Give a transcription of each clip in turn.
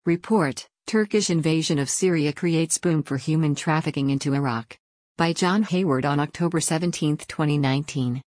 Report: Turkish invasion of Syria creates boom for human trafficking into Iraq. By John Hayward on October 17, 2019.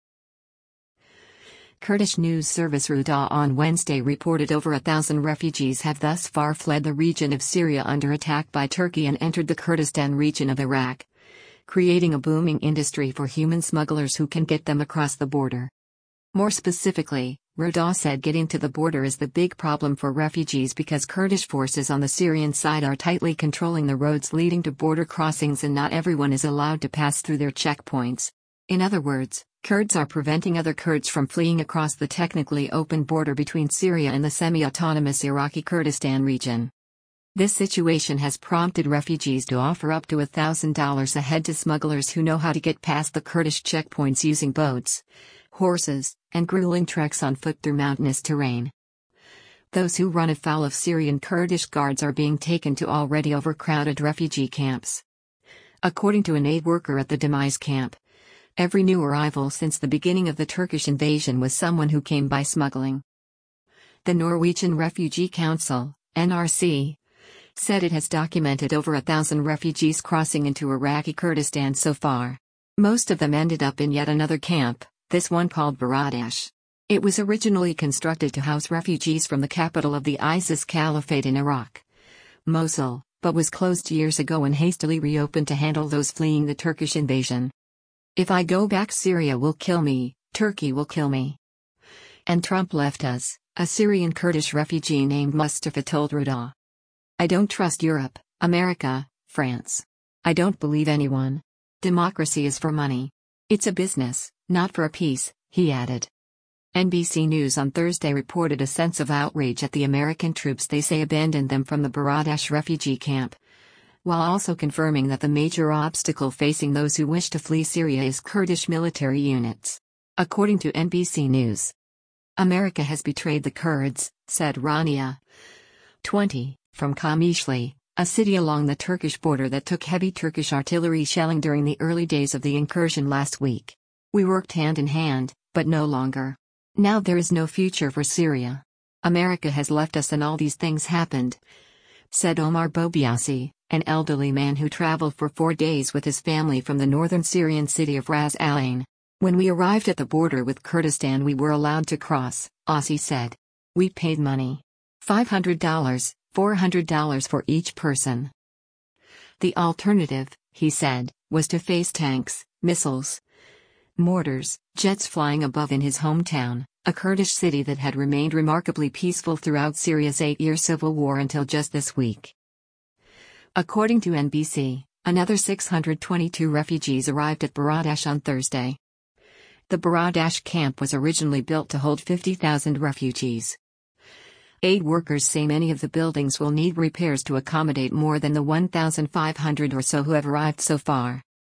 Kurdish news service Ruda on Wednesday reported over 1,000 refugees have thus far fled the region of Syria under attack by Turkey and entered the Kurdistan region of Iraq, creating a booming industry for human smugglers who can get them across the border. More specifically, Ruda said getting to the border is the big problem for refugees because Kurdish forces on the Syrian side are tightly controlling the roads leading to border crossings and not everyone is allowed to pass through their checkpoints. In other words, Kurds are preventing other Kurds from fleeing across the technically open border between Syria and the semi-autonomous Iraqi Kurdistan region. This situation has prompted refugees to offer up to $1,000 a head to smugglers who know how to get past the Kurdish checkpoints using boats, horses, and grueling treks on foot through mountainous terrain. Those who run afoul of Syrian Kurdish guards are being taken to already overcrowded refugee camps. According to an aid worker at the Demise camp, every new arrival since the beginning of the Turkish invasion was someone who came by smuggling. The Norwegian Refugee Council, NRC, said it has documented over 1,000 refugees crossing into Iraqi Kurdistan so far. Most of them ended up in yet another camp, this one called Baradash. It was originally constructed to house refugees from the capital of the ISIS Caliphate in Iraq, Mosul, but was closed years ago and hastily reopened to handle those fleeing the Turkish invasion. If I go back, Syria will kill me, Turkey will kill me. And Trump left us, a Syrian Kurdish refugee named Mustafa told Ruda. I don't trust Europe, America, France. I don't believe anyone. Democracy is for money. It's a business, not for a peace, he added. NBC News on Thursday reported a sense of outrage at the American troops they say abandoned them from the Baradash refugee camp, while also confirming that the major obstacle facing those who wish to flee Syria is Kurdish military units. According to NBC News, America has betrayed the Kurds, said Rania, 20, from Kamishli, a city along the Turkish border that took heavy Turkish artillery shelling during the early days of the incursion last week. We worked hand in hand, but no longer. Now there is no future for Syria. America has left us and all these things happened, said Omar Bobiasi, an elderly man who traveled for 4 days with his family from the northern Syrian city of Ras Al Ain. When we arrived at the border with Kurdistan, we were allowed to cross, Aussie said. We paid money. $500, $400 for each person. The alternative, he said, was to face tanks, missiles, mortars, jets flying above in his hometown, a Kurdish city that had remained remarkably peaceful throughout Syria's 8-year civil war until just this week. According to NBC, another 622 refugees arrived at Baradash on Thursday. The Baradash camp was originally built to hold 50,000 refugees. Aid workers say many of the buildings will need repairs to accommodate more than the 1,500 or so who have arrived so far.